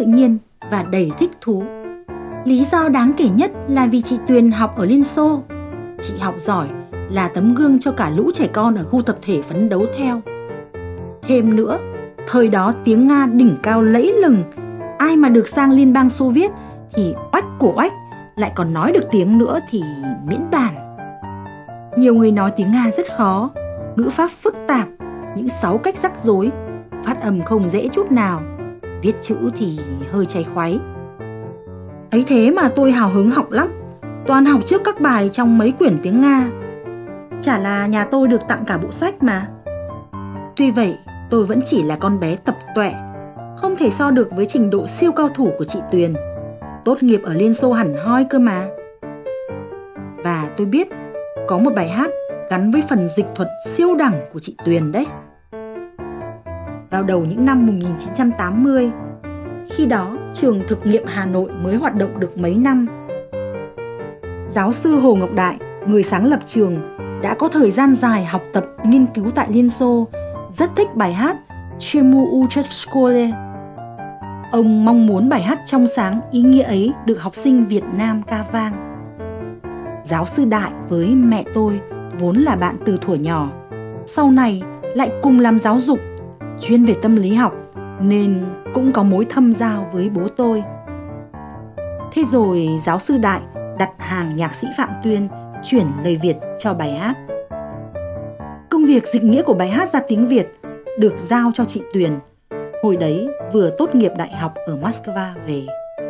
tự nhiên và đầy thích thú. Lý do đáng kể nhất là vì chị Tuyền học ở Liên Xô. Chị học giỏi, là tấm gương cho cả lũ trẻ con ở khu tập thể phấn đấu theo. Thêm nữa, thời đó tiếng Nga đỉnh cao lẫy lừng, ai mà được sang Liên bang Xô Viết thì oách của oách, lại còn nói được tiếng nữa thì miễn bàn. Nhiều người nói tiếng Nga rất khó, ngữ pháp phức tạp, những 6 cách rắc rối, phát âm không dễ chút nào, viết chữ thì hơi cháy khoáy. Ấy thế mà tôi hào hứng học lắm, toàn học trước các bài trong mấy quyển tiếng Nga. Chả là nhà tôi được tặng cả bộ sách mà. Tuy vậy, tôi vẫn chỉ là con bé tập tọe, không thể so được với trình độ siêu cao thủ của chị Tuyền, tốt nghiệp ở Liên Xô hẳn hoi cơ mà. Và tôi biết có một bài hát gắn với phần dịch thuật siêu đẳng của chị Tuyền đấy. Vào đầu những năm 1980, khi đó trường thực nghiệm Hà Nội mới hoạt động được mấy năm, giáo sư Hồ Ngọc Đại, người sáng lập trường, đã có thời gian dài học tập nghiên cứu tại Liên Xô, rất thích bài hát Chemu Uchevskole. Ông mong muốn bài hát trong sáng ý nghĩa ấy được học sinh Việt Nam ca vang. Giáo sư Đại với mẹ tôi vốn là bạn từ thuở nhỏ, sau này lại cùng làm giáo dục, chuyên về tâm lý học, nên cũng có mối thâm giao với bố tôi. Thế rồi giáo sư Đại đặt hàng nhạc sĩ Phạm Tuyên chuyển lời Việt cho bài hát. Công việc dịch nghĩa của bài hát ra tiếng Việt được giao cho chị Tuyền, hồi đấy vừa tốt nghiệp đại học ở Moscow về.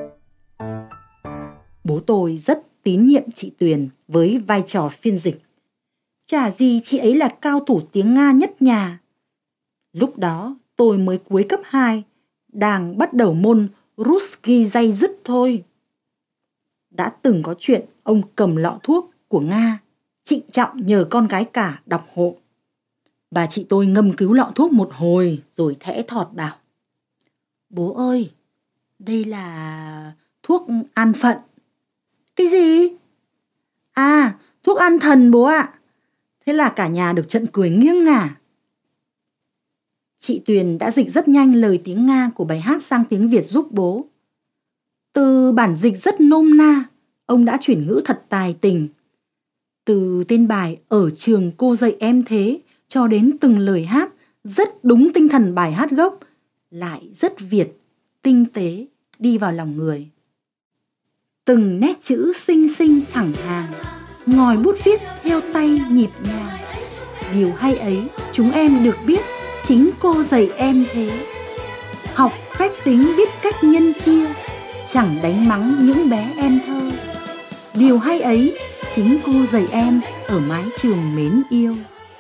Bố tôi rất tín nhiệm chị Tuyền với vai trò phiên dịch. Chả gì chị ấy là cao thủ tiếng Nga nhất nhà. Lúc đó tôi mới cuối cấp 2, đang bắt đầu môn Ruski day dứt thôi. Đã từng có chuyện ông cầm lọ thuốc của Nga, trịnh trọng nhờ con gái cả đọc hộ. Bà chị tôi ngâm cứu lọ thuốc một hồi rồi thẽ thọt bảo: "Bố ơi, đây là thuốc an phận." "Cái gì?" "À, thuốc an thần bố ạ." Thế là cả nhà được trận cười nghiêng ngả. Chị Tuyền đã dịch rất nhanh lời tiếng Nga của bài hát sang tiếng Việt giúp bố. Từ bản dịch rất nôm na, ông đã chuyển ngữ thật tài tình. Từ tên bài "Ở trường cô dạy em thế" cho đến từng lời hát rất đúng tinh thần bài hát gốc, lại rất Việt, tinh tế, đi vào lòng người. Từng nét chữ xinh xinh thẳng hàng, ngòi bút viết theo tay nhịp nhàng. Điều hay ấy chúng em được biết, chính cô dạy em thế. Học phép tính biết cách nhân chia, chẳng đánh mắng những bé em thơ. Điều hay ấy chính cô dạy em ở mái trường mến yêu.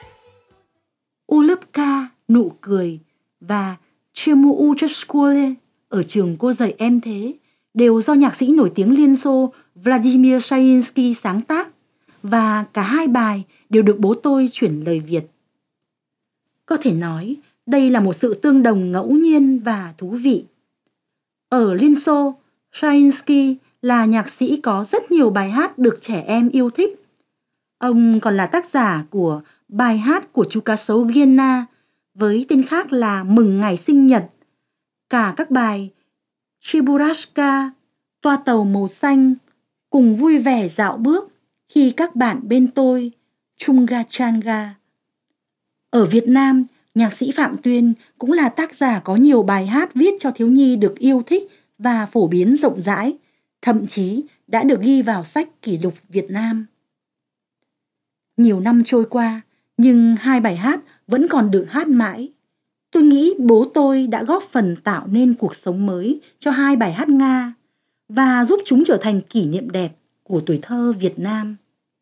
Ulupka, nụ cười, và Chemu Uchevskole, ở trường cô dạy em thế, đều do nhạc sĩ nổi tiếng Liên Xô Vladimir Sharinsky sáng tác, và cả hai bài đều được bố tôi chuyển lời Việt. Có thể nói đây là một sự tương đồng ngẫu nhiên và thú vị. Ở Liên Xô, Sharinsky là nhạc sĩ có rất nhiều bài hát được trẻ em yêu thích. Ông còn là tác giả của bài hát của chú cá sấu Gienna với tên khác là Mừng Ngày Sinh Nhật, cả các bài Chiburashka, Toa tàu màu xanh, Cùng vui vẻ dạo bước, Khi các bạn bên tôi, Chunga Changa. Ở Việt Nam, nhạc sĩ Phạm Tuyên cũng là tác giả có nhiều bài hát viết cho thiếu nhi được yêu thích và phổ biến rộng rãi, thậm chí đã được ghi vào sách kỷ lục Việt Nam. Nhiều năm trôi qua, nhưng hai bài hát vẫn còn được hát mãi. Tôi nghĩ bố tôi đã góp phần tạo nên cuộc sống mới cho hai bài hát Nga và giúp chúng trở thành kỷ niệm đẹp của tuổi thơ Việt Nam.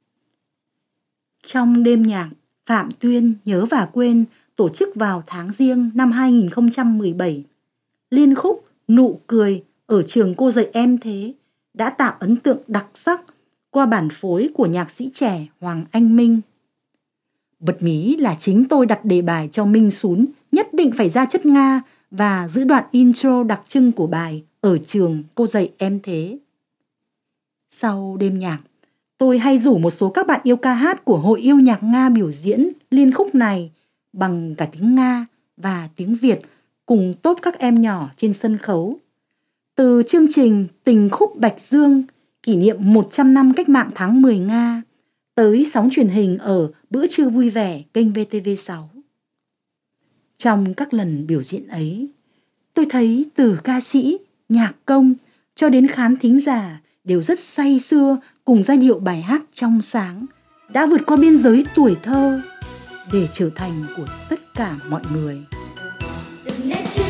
Trong đêm nhạc Phạm Tuyên nhớ và quên tổ chức vào tháng Giêng năm 2017, liên khúc Nụ cười ở trường cô dạy em thế đã tạo ấn tượng đặc sắc qua bản phối của nhạc sĩ trẻ Hoàng Anh Minh. Bật mí là chính tôi đặt đề bài cho Minh Xún nhất định phải ra chất Nga và giữ đoạn intro đặc trưng của bài Ở trường cô dạy em thế. Sau đêm nhạc, tôi hay rủ một số các bạn yêu ca hát của Hội Yêu Nhạc Nga biểu diễn liên khúc này bằng cả tiếng Nga và tiếng Việt cùng tốp các em nhỏ trên sân khấu. Từ chương trình Tình khúc Bạch Dương kỷ niệm 100 năm cách mạng tháng 10 Nga tới sóng truyền hình ở Bữa trưa vui vẻ kênh VTV6. Trong các lần biểu diễn ấy, tôi thấy từ ca sĩ, nhạc công cho đến khán thính giả đều rất say sưa cùng giai điệu bài hát trong sáng, đã vượt qua biên giới tuổi thơ để trở thành của tất cả mọi người.